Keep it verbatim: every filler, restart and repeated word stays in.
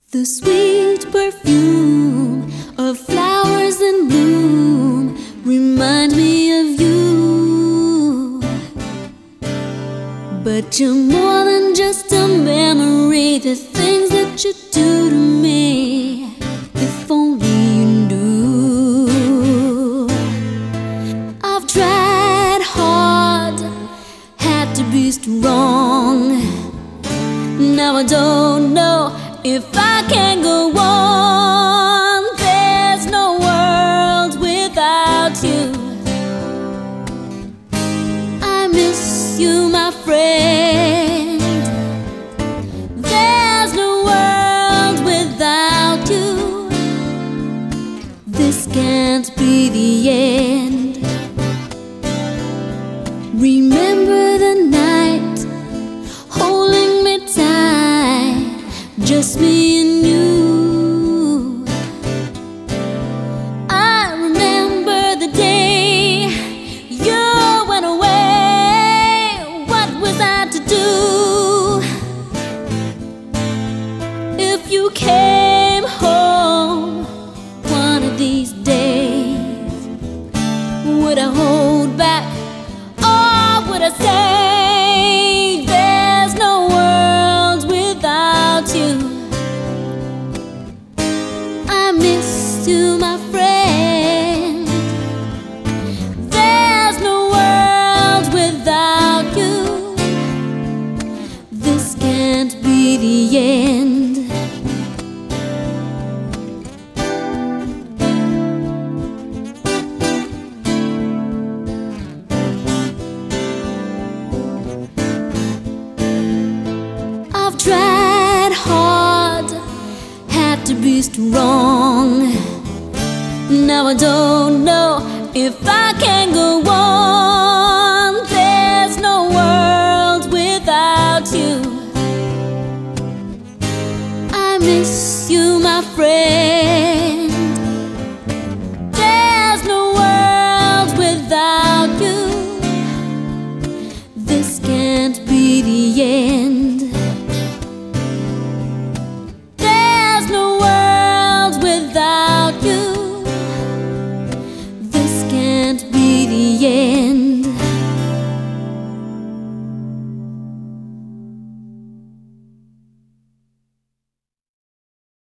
The sweet perfume of flowers in bloom remind me of you. But you're more than just a memory. The things that you do to me, if only you knew. I've tried hard, had to be strong. Now I don't know if I can go on. There's no world without you. I miss you, my friend. There's no world without you. This can't be the end. Remember the night, holding me tight, just me and you. I remember the day you went away. What was I to do? If you came home one of these days, would I hold back, or would I say there's no world without you? I miss you, my friend. There's no world without you. This can't be the end. I've tried hard, had to be strong. Now I don't know if I can go on. There's no world without you. I miss you, my friend.